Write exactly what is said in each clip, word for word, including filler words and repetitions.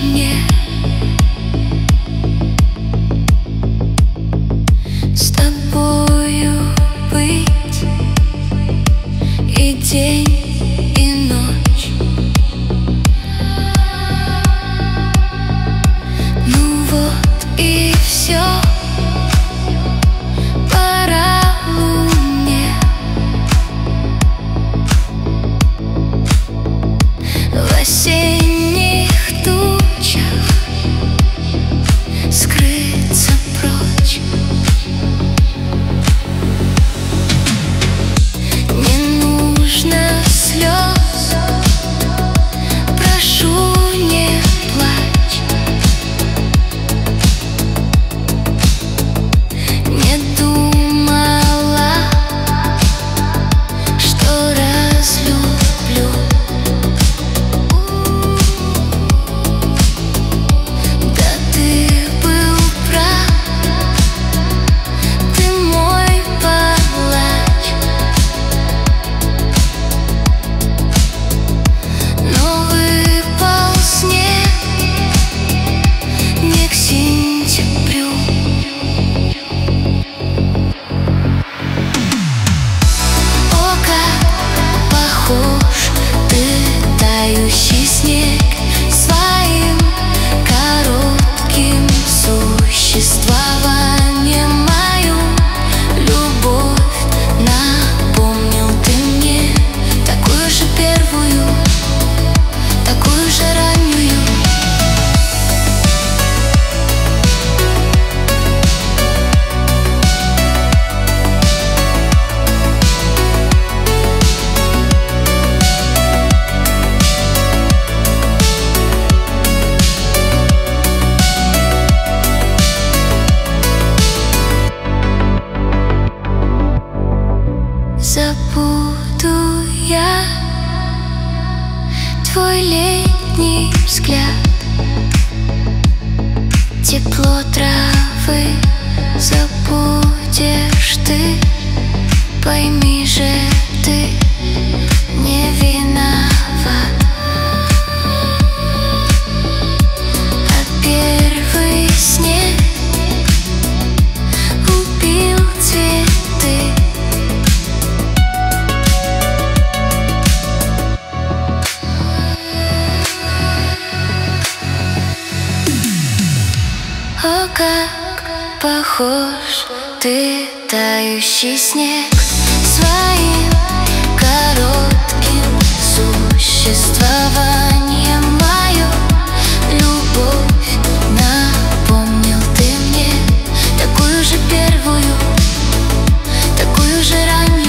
мне с тобою быть и день, и ночь. Ну вот и все. Пора луне в осенних тучах скрыться прочь. Не нужно слез, прошу, не плачь. Не думала, что разлюблю. Да ты был прав, ты мой палач. Но выпал снег не к сентябрю. О, как похож ты, тающий снег, своим коротким существованием мою любовь напомнил ты мне, такую же первую, такую же раннюю. Забуду я твой летний взгляд, тепло травы забудешь ты. Пойми же, ты не виноват, а первый снег убил цветы. О, как похож ты, тающий снег, своим коротким существованием мою любовь напомнил ты мне, такую же первую, такую же раннюю.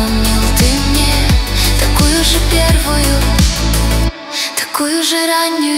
Такую же раннюю.